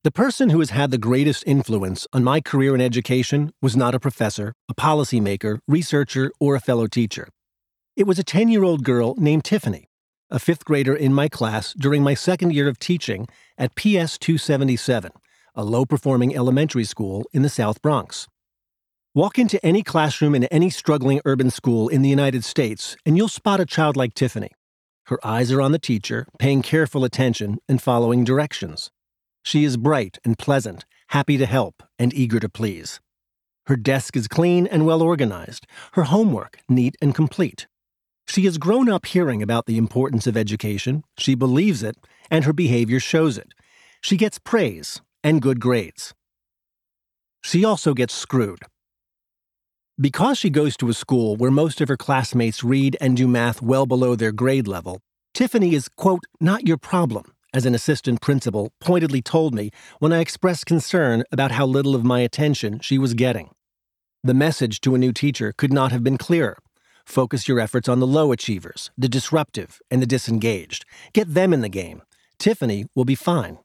The person who has had the greatest influence on my career in education was not a professor, a policymaker, researcher, or a fellow teacher. It was a 10-year-old girl named Tiffany, a fifth grader in my class during my second year of teaching at PS 277, a low-performing elementary school in the South Bronx. Walk into any classroom in any struggling urban school in the United States, and you'll spot a child like Tiffany. Her eyes are on the teacher, paying careful attention and following directions. She is bright and pleasant, happy to help, and eager to please. Her desk is clean and well organized, her homework neat and complete. She has grown up hearing about the importance of education, she believes it, and her behavior shows it. She gets praise and good grades. She also gets screwed. Because she goes to a school where most of her classmates read and do math well below their grade level, Tiffany is, quote, not your problem, as an assistant principal pointedly told me when I expressed concern about how little of my attention she was getting. The message to a new teacher could not have been clearer. Focus your efforts on the low achievers, the disruptive, and the disengaged. Get them in the game. Tiffany will be fine.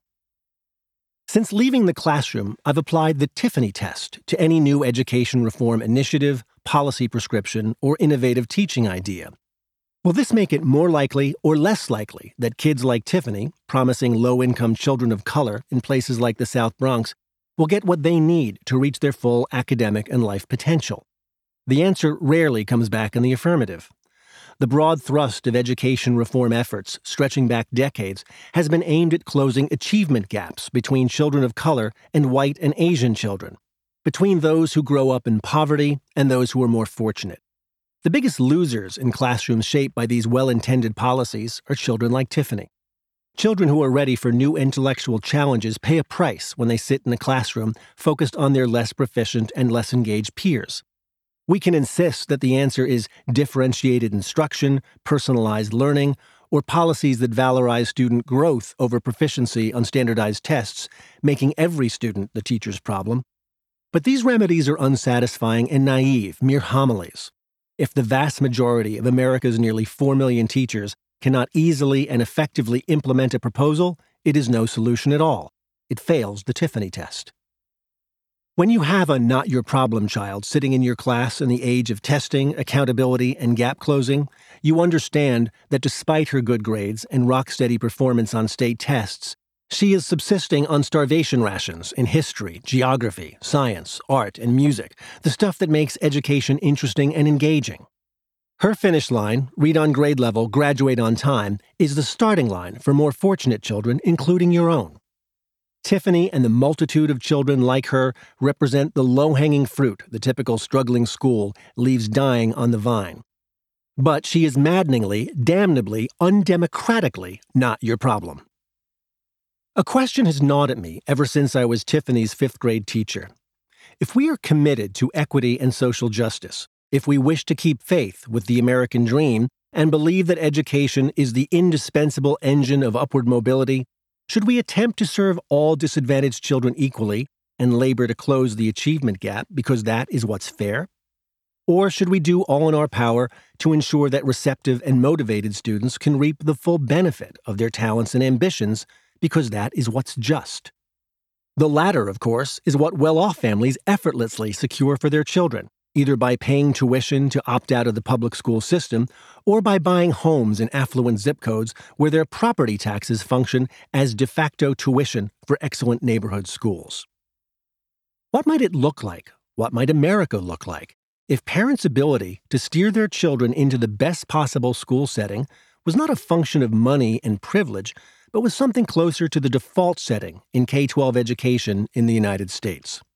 Since leaving the classroom, I've applied the Tiffany test to any new education reform initiative, policy prescription, or innovative teaching idea. Will this make it more likely or less likely that kids like Tiffany, promising low-income children of color in places like the South Bronx, will get what they need to reach their full academic and life potential? The answer rarely comes back in the affirmative. The broad thrust of education reform efforts, stretching back decades, has been aimed at closing achievement gaps between children of color and white and Asian children, between those who grow up in poverty and those who are more fortunate. The biggest losers in classrooms shaped by these well-intended policies are children like Tiffany. Children who are ready for new intellectual challenges pay a price when they sit in a classroom focused on their less proficient and less engaged peers. We can insist that the answer is differentiated instruction, personalized learning, or policies that valorize student growth over proficiency on standardized tests, making every student the teacher's problem. But these remedies are unsatisfying and naive, mere homilies. If the vast majority of America's nearly 4 million teachers cannot easily and effectively implement a proposal, it is no solution at all. It fails the Tiffany test. When you have a not-your-problem child sitting in your class in the age of testing, accountability, and gap closing, you understand that despite her good grades and rock-steady performance on state tests, she is subsisting on starvation rations in history, geography, science, art, and music, the stuff that makes education interesting and engaging. Her finish line, read on grade level, graduate on time, is the starting line for more fortunate children, including your own. Tiffany and the multitude of children like her represent the low-hanging fruit the typical struggling school leaves dying on the vine. But she is maddeningly, damnably, undemocratically not your problem. A question has gnawed at me ever since I was Tiffany's fifth-grade teacher. If we are committed to equity and social justice, if we wish to keep faith with the American dream and believe that education is the indispensable engine of upward mobility, should we attempt to serve all disadvantaged children equally and labor to close the achievement gap because that is what's fair? Or should we do all in our power to ensure that receptive and motivated students can reap the full benefit of their talents and ambitions because that is what's just? The latter, of course, is what well-off families effortlessly secure for their children, either by paying tuition to opt out of the public school system or by buying homes in affluent zip codes where their property taxes function as de facto tuition for excellent neighborhood schools. What might it look like? What might America look like if parents' ability to steer their children into the best possible school setting was not a function of money and privilege, but was something closer to the default setting in K-12 education in the United States?